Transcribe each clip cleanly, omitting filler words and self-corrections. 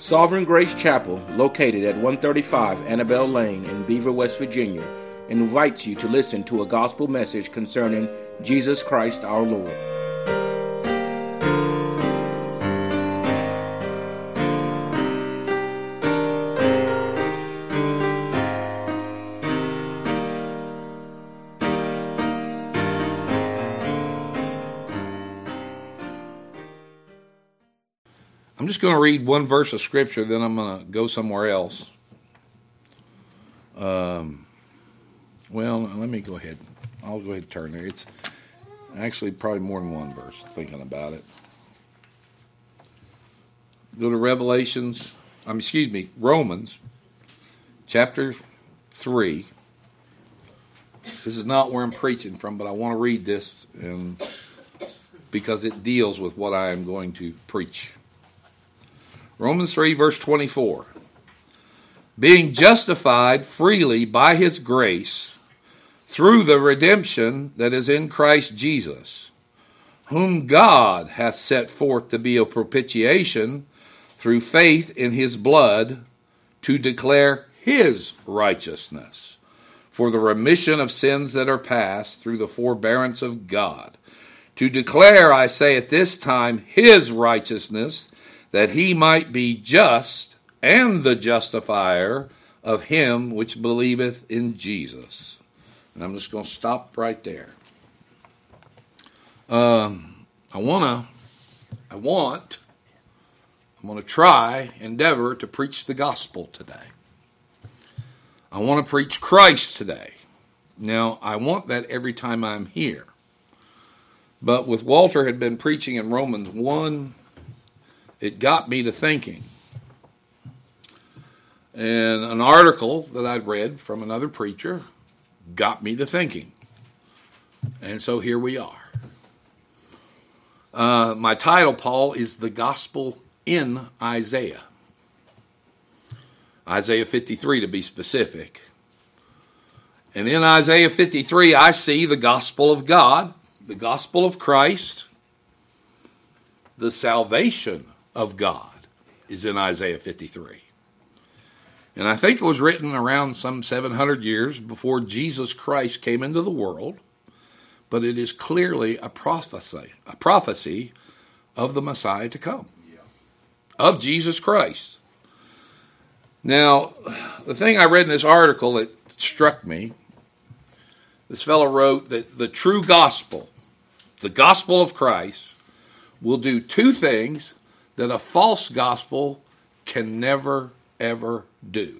Sovereign Grace Chapel, located at 135 Annabelle Lane in Beaver, West Virginia, invites you to listen to a gospel message concerning Jesus Christ our Lord. I'm just going to read one verse of Scripture, then I'm going to go somewhere else. Well, let me go ahead. I'll go ahead and turn there. It's actually probably more than one verse, thinking about it. Go to Romans chapter 3. This is not where I'm preaching from, but I want to read this because it deals with what I am going to preach. Romans 3, verse 24. Being justified freely by his grace through the redemption that is in Christ Jesus, whom God hath set forth to be a propitiation through faith in his blood, to declare his righteousness for the remission of sins that are past through the forbearance of God. To declare, I say at this time, his righteousness, that he might be just and the justifier of him which believeth in Jesus. And I'm just going to stop right there. I'm going to endeavor to preach the gospel today. I want to preach Christ today. Now, I want that every time I'm here. But with Walter had been preaching in Romans 1, it got me to thinking. And an article that I'd read from another preacher got me to thinking. And so here we are. My title, Paul, is The Gospel in Isaiah. Isaiah 53 to be specific. And in Isaiah 53, I see the gospel of God, the gospel of Christ, the salvation of God is in Isaiah 53. And I think it was written around some 700 years before Jesus Christ came into the world, but it is clearly a prophecy of the Messiah to come, of Jesus Christ. Now, the thing I read in this article that struck me, this fellow wrote that the true gospel, the gospel of Christ, will do two things that a false gospel can never, ever do.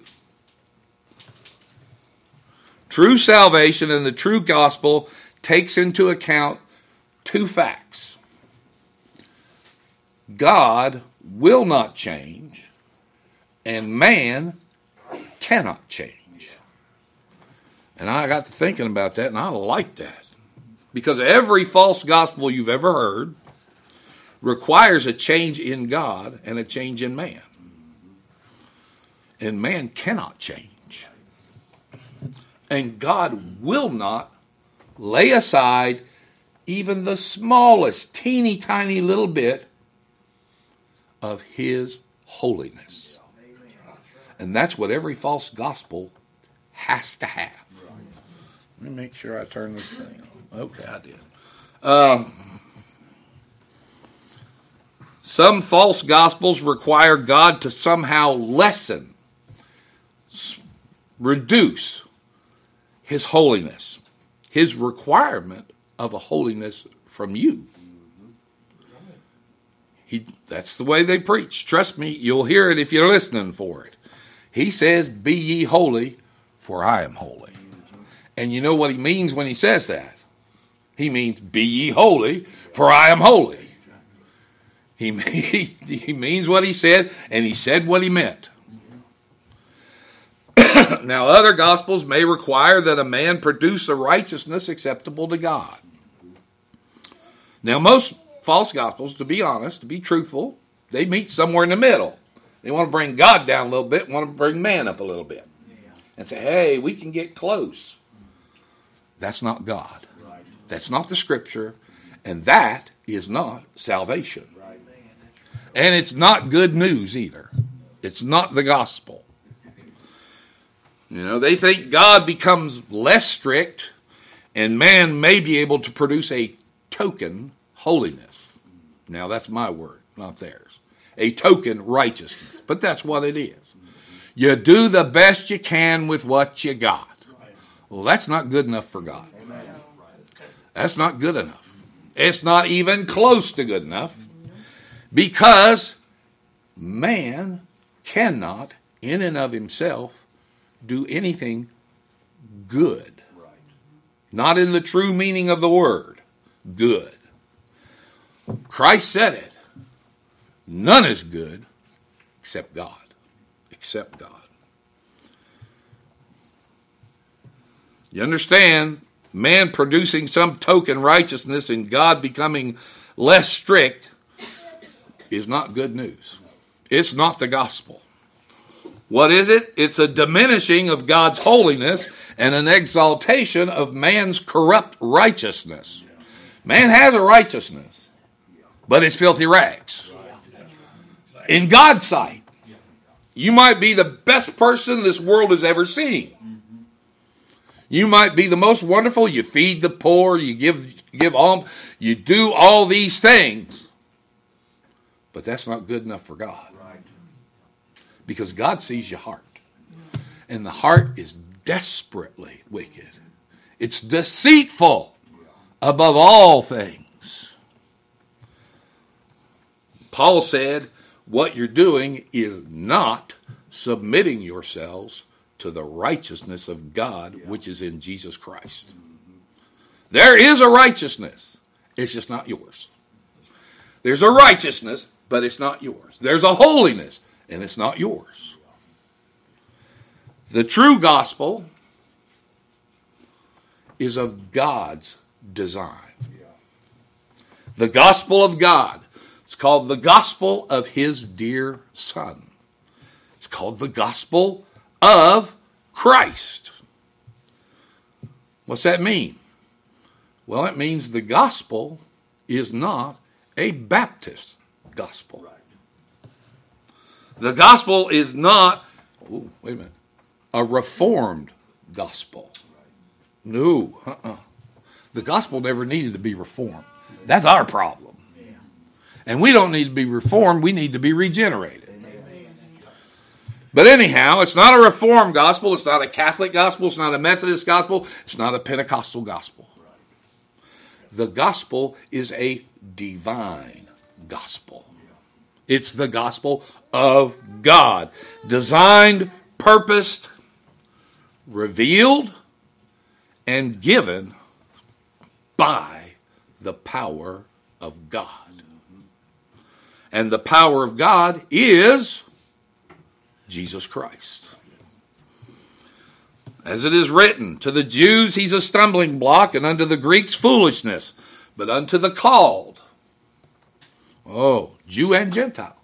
True salvation and the true gospel takes into account two facts. God will not change, and man cannot change. And I got to thinking about that, and I like that. Because every false gospel you've ever heard requires a change in God and a change in man. And man cannot change. And God will not lay aside even the smallest, teeny tiny little bit of his holiness. And that's what every false gospel has to have. Let me make sure I turn this thing on. Okay, I did. Some false gospels require God to somehow reduce his holiness, his requirement of a holiness from you. That's the way they preach. Trust me, you'll hear it if you're listening for it. He says, be ye holy, for I am holy. And you know what he means when he says that? He means, be ye holy, for I am holy. He means what he said, and he said what he meant. Now, other gospels may require that a man produce a righteousness acceptable to God. Now, most false gospels, to be honest, to be truthful, they meet somewhere in the middle. They want to bring God down a little bit, want to bring man up a little bit. And say, hey, we can get close. That's not God. That's not the Scripture. And that is not salvation. And it's not good news either. It's not the gospel. You know, they think God becomes less strict and man may be able to produce a token holiness. Now, that's my word, not theirs. A token righteousness. But that's what it is. You do the best you can with what you got. Well, that's not good enough for God. That's not good enough. It's not even close to good enough, because man cannot, in and of himself, do anything good. Not in the true meaning of the word, good. Christ said it. None is good except God. Except God. You understand, man producing some token righteousness and God becoming less strict is not good news. It's not the gospel. What is it? It's a diminishing of God's holiness and an exaltation of man's corrupt righteousness. Man has a righteousness, but it's filthy rags. In God's sight, you might be the best person this world has ever seen. You might be the most wonderful. You feed the poor, you give alms, you do all these things. But that's not good enough for God. Because God sees your heart. And the heart is desperately wicked. It's deceitful above all things. Paul said, what you're doing is not submitting yourselves to the righteousness of God, which is in Jesus Christ. There is a righteousness. It's just not yours. There's a righteousness, but it's not yours. There's a holiness, and it's not yours. The true gospel is of God's design. The gospel of God. It's called the gospel of his dear Son. It's called the gospel of Christ. What's that mean? Well, it means the gospel is not a Baptist gospel. The gospel is not, a Reformed gospel. No, The gospel never needed to be reformed. That's our problem. And we don't need to be reformed, we need to be regenerated. But anyhow, it's not a Reformed gospel, it's not a Catholic gospel, it's not a Methodist gospel, it's not a Pentecostal gospel. The gospel is a divine gospel. It's the gospel of God. Designed, purposed, revealed, and given by the power of God. And the power of God is Jesus Christ. As it is written, to the Jews he's a stumbling block, and unto the Greeks foolishness, but unto the called, Jew and Gentile,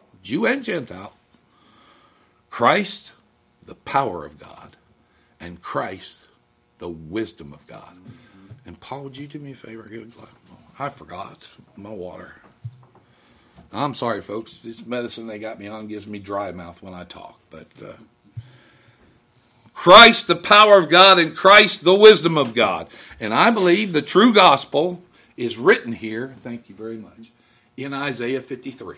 Christ, the power of God, and Christ, the wisdom of God. And Paul, would you do me a favor? I forgot my water. I'm sorry, folks. This medicine they got me on gives me dry mouth when I talk. But Christ, the power of God, and Christ, the wisdom of God. And I believe the true gospel is written here, thank you very much, in Isaiah 53.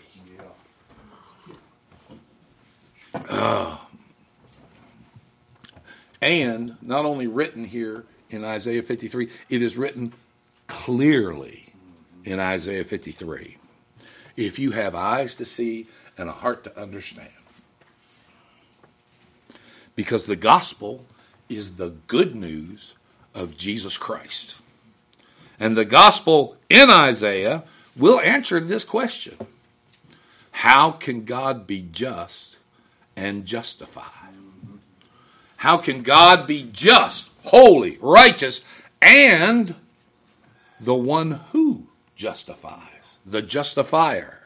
And not only written here in Isaiah 53, it is written clearly in Isaiah 53. If you have eyes to see and a heart to understand. Because the gospel is the good news of Jesus Christ. And the gospel in Isaiah will answer this question. How can God be just and justify? How can God be just, holy, righteous, and the one who justifies? The justifier.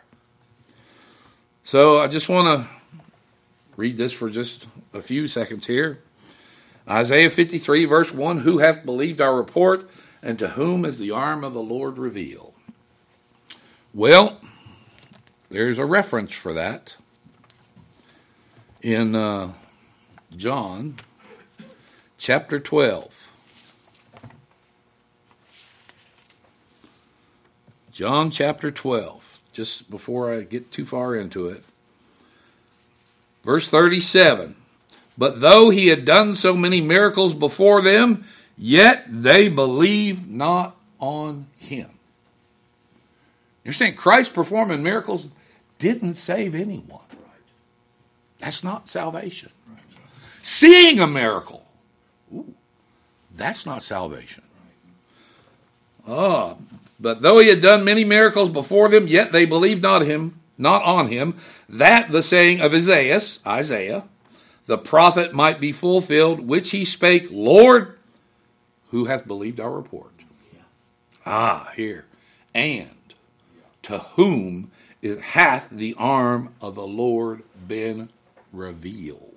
So I just want to read this for just a few seconds here. Isaiah 53 verse 1, who hath believed our report, and to whom is the arm of the Lord revealed? Well, there's a reference for that. in John chapter 12. John chapter 12, just before I get too far into it. Verse 37, but though he had done so many miracles before them, yet they believed not on him. You understand, Christ performing miracles didn't save anyone. That's not salvation. Seeing a miracle, that's not salvation. But though he had done many miracles before them, yet they believed not on him, that the saying of Isaiah, the prophet might be fulfilled, which he spake, Lord, who hath believed our report? Here. And to whom hath the arm of the Lord been revealed?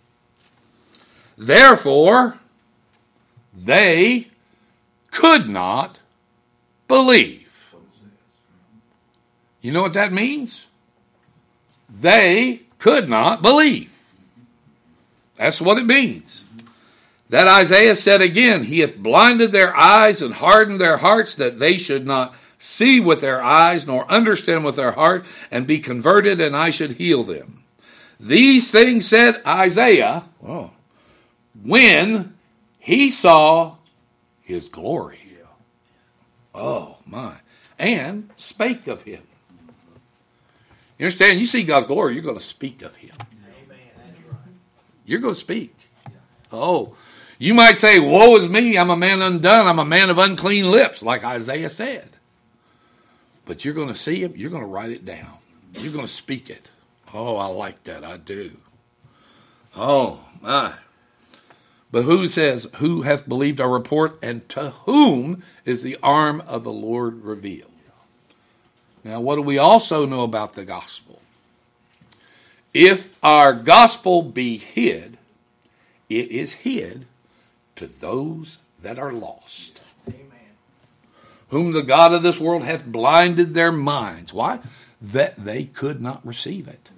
Therefore, they could not believe. You know what that means? They could not believe. That's what it means. That Isaiah said again, he hath blinded their eyes and hardened their hearts, that they should not see with their eyes, nor understand with their heart, and be converted, and I should heal them. These things said Isaiah when he saw his glory. Oh, my. And spake of him. You understand? You see God's glory, you're going to speak of him. Amen. That's right. You're going to speak. Oh, you might say, woe is me, I'm a man undone, I'm a man of unclean lips, like Isaiah said. But you're going to see him, you're going to write it down. You're going to speak it. Oh, I like that, I do. Oh, my. But who says, who hath believed our report, and to whom is the arm of the Lord revealed? Now, what do we also know about the gospel? If our gospel be hid, it is hid to those that are lost. Amen. Whom the God of this world hath blinded their minds. Why? That they could not receive it.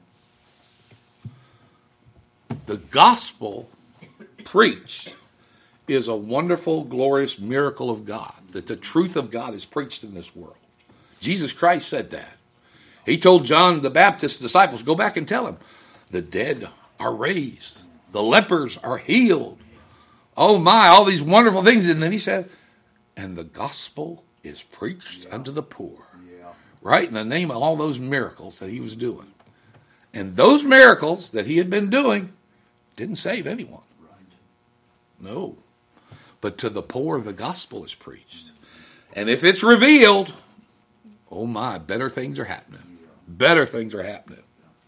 The gospel preached is a wonderful, glorious miracle of God, that the truth of God is preached in this world. Jesus Christ said that. He told John the Baptist's disciples, go back and tell him, the dead are raised, the lepers are healed. Oh my, all these wonderful things. And then he said, and the gospel is preached unto the poor. Right? In the name of all those miracles that he was doing. And those miracles that he had been doing didn't save anyone. No. But to the poor, the gospel is preached. And if it's revealed, oh my, better things are happening. Better things are happening.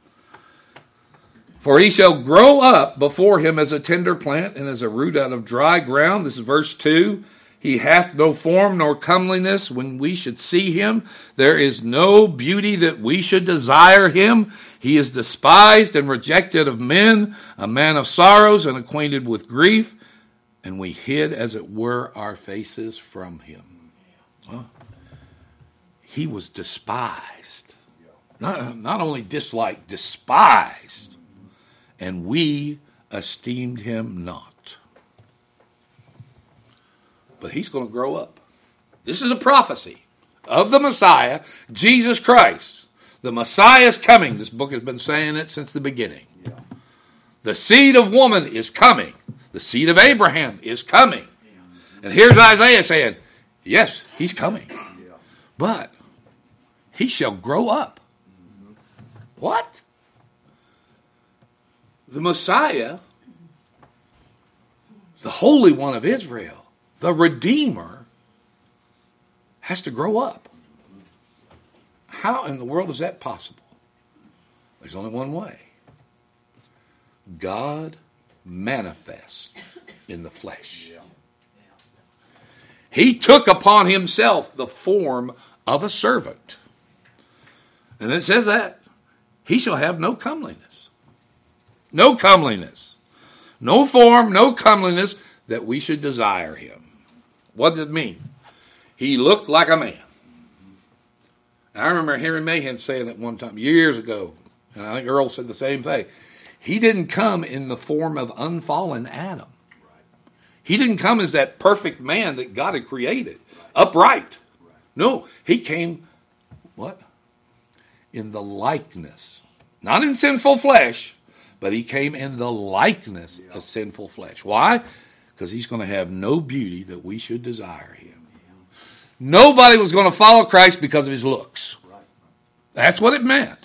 For he shall grow up before him as a tender plant and as a root out of dry ground. This is verse 2. He hath no form nor comeliness when we should see him. There is no beauty that we should desire him. He is despised and rejected of men, a man of sorrows and acquainted with grief. And we hid, as it were, our faces from him. Well, he was despised. Not only disliked, despised. And we esteemed him not. But he's going to grow up. This is a prophecy of the Messiah, Jesus Christ. The Messiah is coming. This book has been saying it since the beginning. The seed of woman is coming. The seed of Abraham is coming. And here's Isaiah saying, yes, he's coming. But he shall grow up. What? The Messiah, the Holy One of Israel, the Redeemer, has to grow up. How in the world is that possible? There's only one way. God manifests in the flesh. He took upon himself the form of a servant. And it says that he shall have no comeliness. No comeliness. No form, no comeliness that we should desire him. What does it mean? He looked like a man. I remember Henry Mahan saying it one time years ago, and I think Earl said the same thing. He didn't come in the form of unfallen Adam. He didn't come as that perfect man that God had created, upright. No, he came, what? In the likeness. Not in sinful flesh, but he came in the likeness of sinful flesh. Why? Because he's going to have no beauty that we should desire him. Nobody was going to follow Christ because of his looks. That's what it meant.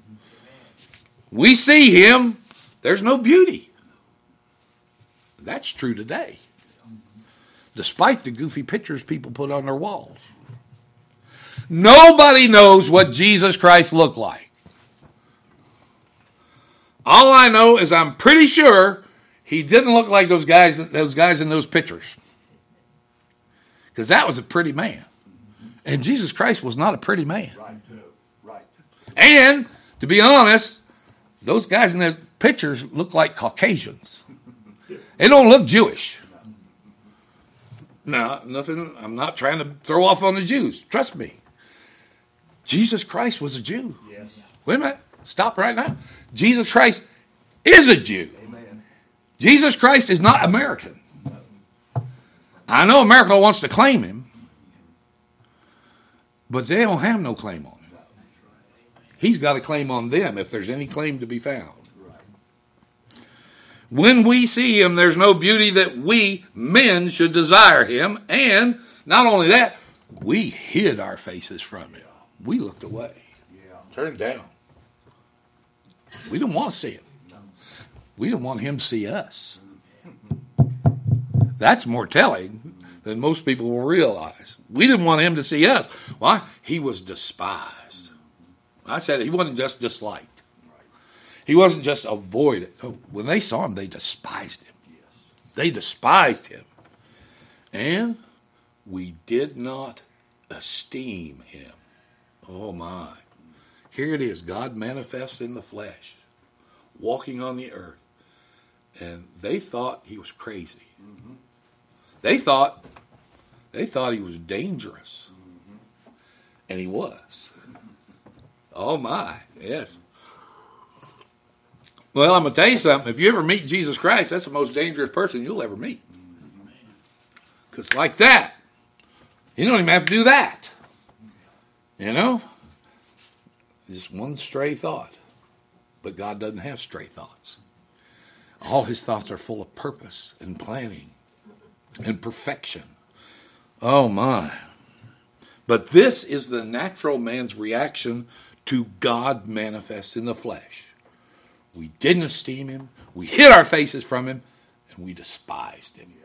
We see him, there's no beauty. That's true today. Despite the goofy pictures people put on their walls. Nobody knows what Jesus Christ looked like. All I know is I'm pretty sure he didn't look like those guys in those pictures. Because that was a pretty man. And Jesus Christ was not a pretty man. Right. And, to be honest, those guys in the pictures look like Caucasians. They don't look Jewish. No, nothing. I'm not trying to throw off on the Jews. Trust me. Jesus Christ was a Jew. Yes. Wait a minute. Stop right now. Jesus Christ is a Jew. Amen. Jesus Christ is not American. I know America wants to claim him, but they don't have no claim on him. He's got a claim on them if there's any claim to be found. When we see him, there's no beauty that we men should desire him. And not only that, we hid our faces from him. We looked away. Turned down. We didn't want to see him. We didn't want him to see us. That's more telling than most people will realize. We didn't want him to see us. Why? He was despised. I said he wasn't just disliked. He wasn't just avoided. No, when they saw him, they despised him. They despised him. And we did not esteem him. Oh my. Here it is, God manifests in the flesh, walking on the earth. And they thought he was crazy. Mm-hmm. They thought he was dangerous. Mm-hmm. And he was. Oh my, yes. Well, I'm going to tell you something. If you ever meet Jesus Christ, that's the most dangerous person you'll ever meet. Because like that, you don't even have to do that. You know? Just one stray thought. But God doesn't have stray thoughts. All his thoughts are full of purpose and planning and perfection. Oh my. But this is the natural man's reaction to God manifest in the flesh. We didn't esteem him. We hid our faces from him. And we despised him.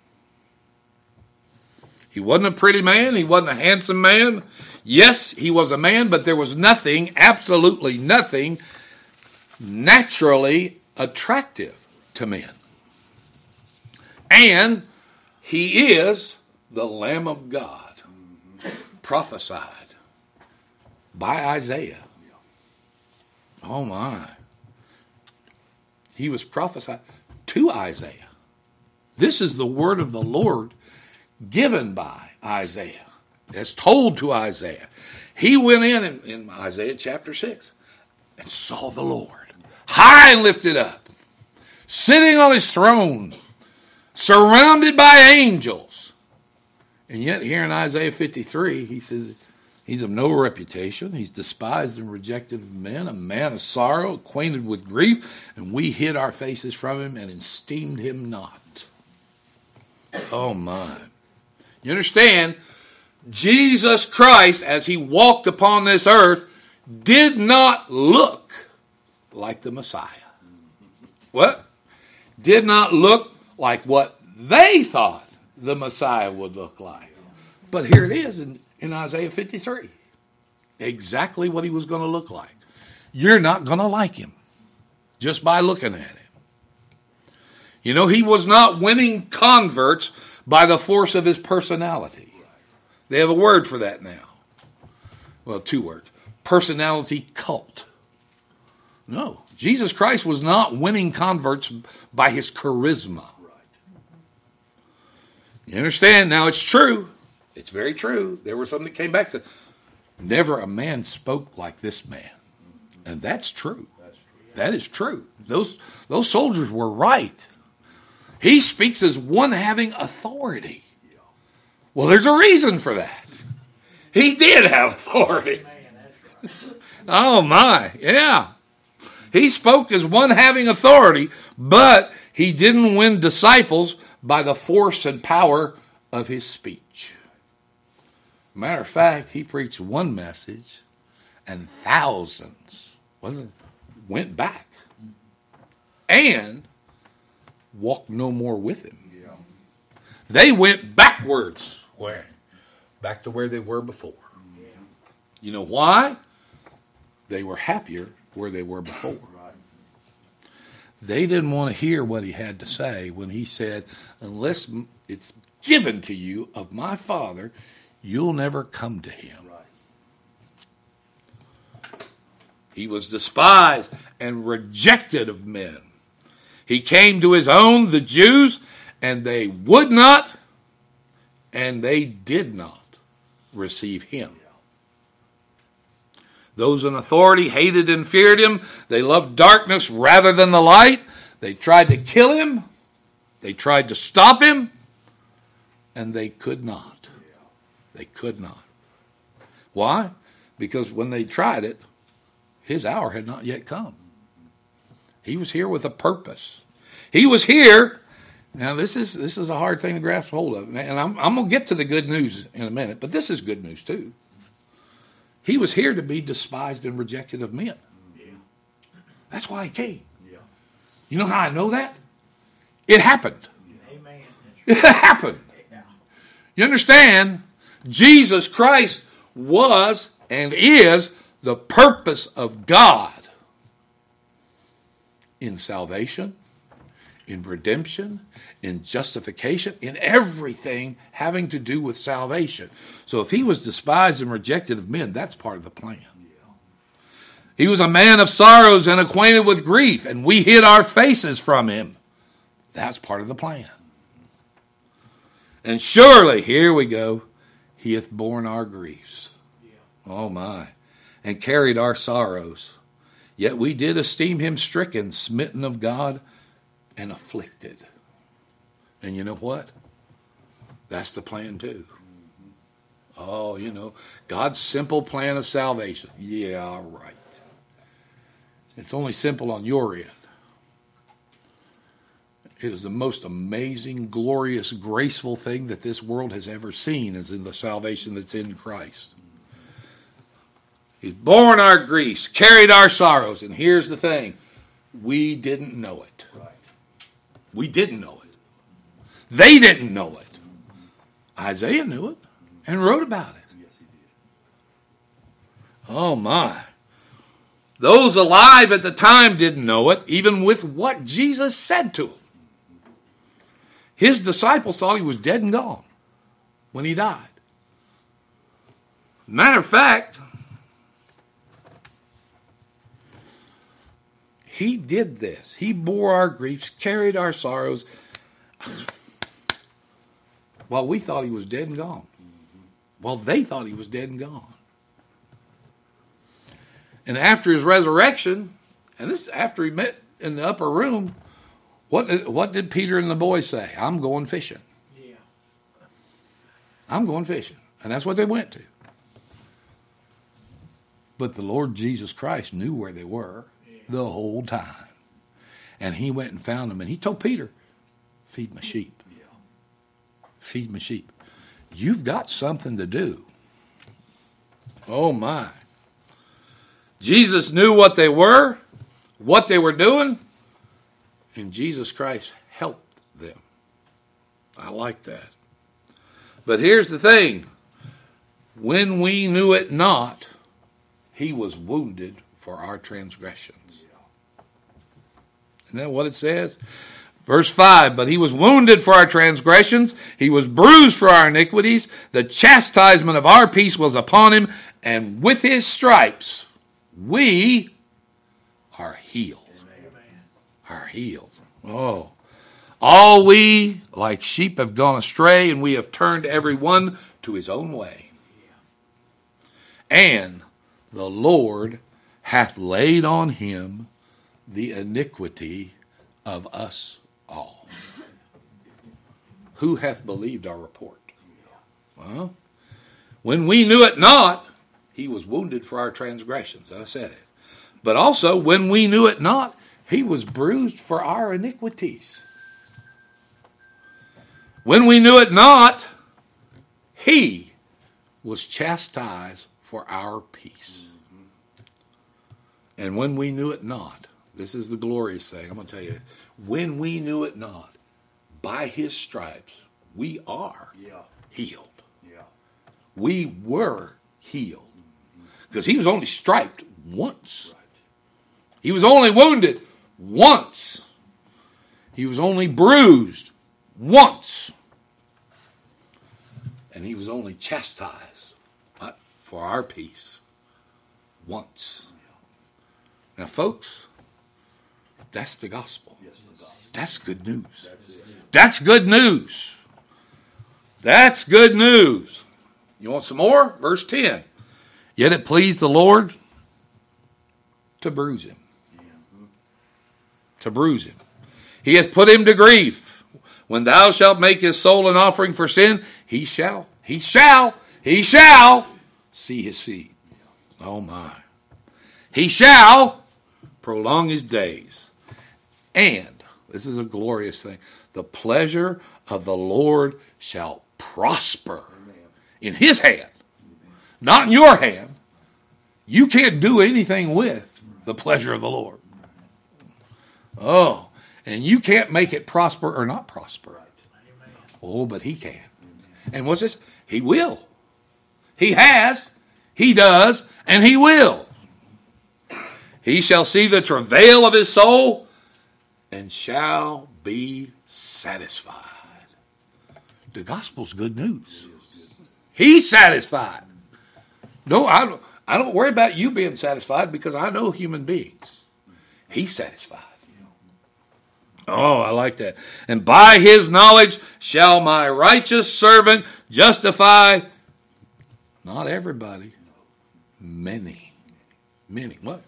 He wasn't a pretty man. He wasn't a handsome man. Yes, he was a man, but there was nothing, absolutely nothing, naturally attractive to men. And he is the Lamb of God, prophesied by Isaiah. Oh my. He was prophesied to Isaiah. This is the word of the Lord given by Isaiah. It's told to Isaiah. He went in Isaiah chapter 6 and saw the Lord high and lifted up, sitting on his throne, surrounded by angels. And yet here in Isaiah 53, he says he's of no reputation. He's despised and rejected of men, a man of sorrow, acquainted with grief, and we hid our faces from him and esteemed him not. Oh my. You understand? Jesus Christ, as he walked upon this earth, did not look like the Messiah. What? Did not look like what they thought the Messiah would look like. But here it is in Isaiah 53. Exactly what he was going to look like. You're not going to like him just by looking at him. You know, he was not winning converts by the force of his personality. They have a word for that now. Well, 2 words. Personality cult. No, Jesus Christ was not winning converts by his charisma. You understand? Now it's true. It's very true. There were some that came back and said, never a man spoke like this man. And that's true. That is true. Those soldiers were right. He speaks as one having authority. Well, there's a reason for that. He did have authority. Oh my, yeah. He spoke as one having authority, but he didn't win disciples by the force and power of his speech. Matter of fact, he preached one message and thousands went back and walked no more with him. They went backwards. Where? Back to where they were before. You know why? They were happier where they were before. They didn't want to hear what he had to say when he said, unless it's given to you of my Father, you'll never come to him. He was despised and rejected of men. He came to his own, the Jews, and they would not, and they did not receive him. Those in authority hated and feared him. They loved darkness rather than the light. They tried to kill him. They tried to stop him. And they could not. They could not. Why? Because when they tried it, his hour had not yet come. He was here with a purpose. He was here. Now, this is a hard thing to grasp hold of. And I'm going to get to the good news in a minute, but this is good news too. He was here to be despised and rejected of men. That's why he came. You know how I know that? It happened. Amen. It happened. You understand? Jesus Christ was and is the purpose of God in salvation, in redemption, in justification, in everything having to do with salvation. So if he was despised and rejected of men, that's part of the plan. He was a man of sorrows and acquainted with grief, and we hid our faces from him. That's part of the plan. And surely, here we go, he hath borne our griefs. Oh my. And carried our sorrows. Yet we did esteem him stricken, smitten of God, and afflicted. And you know what? That's the plan too. Oh, God's simple plan of salvation. Yeah, right. It's only simple on your end. It is the most amazing, glorious, graceful thing that this world has ever seen is in the salvation that's in Christ. He's borne our griefs, carried our sorrows. And here's the thing. We didn't know it. We didn't know it. They didn't know it. Isaiah knew it and wrote about it. Yes, he did. Oh my. Those alive at the time didn't know it, even with what Jesus said to them. His disciples thought he was dead and gone when he died. Matter of fact, he did this. He bore our griefs, carried our sorrows, while we thought he was dead and gone. While they thought he was dead and gone. And after his resurrection, and this after he met in the upper room, what did Peter and the boys say? I'm going fishing. Yeah. I'm going fishing. And that's what they went to. But the Lord Jesus Christ knew where they were the whole time. And he went and found them. And he told Peter, feed my sheep. Feed my sheep. You've got something to do. Oh my. Jesus knew what they were doing, and Jesus Christ helped them. I like that. But here's the thing. When we knew it not, he was wounded for our transgressions. Isn't that what it says? Verse 5, but he was wounded for our transgressions, he was bruised for our iniquities, the chastisement of our peace was upon him, and with his stripes we are healed. Are healed. Oh. All we, like sheep, have gone astray, and we have turned every one to his own way. And the Lord hath laid on him the iniquity of us all. Who hath believed our report? Well, when we knew it not, he was wounded for our transgressions. I said it. But also, when we knew it not, he was bruised for our iniquities. When we knew it not, he was chastised for our peace. And when we knew it not, this is the glorious thing, I'm going to tell you, when we knew it not, by his stripes, we are healed. We were healed. Because he was only striped once. He was only wounded once. He was only bruised once. And he was only chastised for our peace once. Now, folks, that's the gospel. That's good news. That's good news. That's good news. You want some more? Verse 10. Yet it pleased the Lord to bruise him. To bruise him. He hath put him to grief. When thou shalt make his soul an offering for sin, he shall see his seed. Oh my. He shall prolong his days. And, this is a glorious thing, the pleasure of the Lord shall prosper in his hand. Not in your hand. You can't do anything with the pleasure of the Lord. Oh, and you can't make it prosper or not prosper. Oh, but he can. And what's this? He will. He has, he does, and he will. He shall see the travail of his soul and shall be satisfied. The gospel's good news. He's satisfied. No, I don't worry about you being satisfied because I know human beings. He's satisfied. Oh, I like that. And by his knowledge shall my righteous servant justify not everybody, many. Many. What?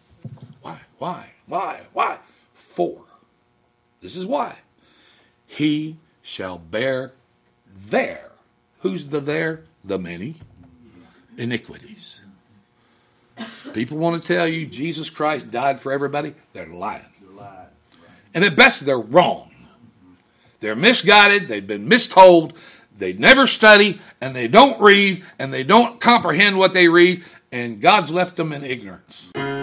Why? For. This is why. He shall bear their. Who's the their? The many iniquities. People want to tell you Jesus Christ died for everybody. They're lying. And at best, they're wrong. They're misguided. They've been mistold. They never study, and they don't read, and they don't comprehend what they read, and God's left them in ignorance.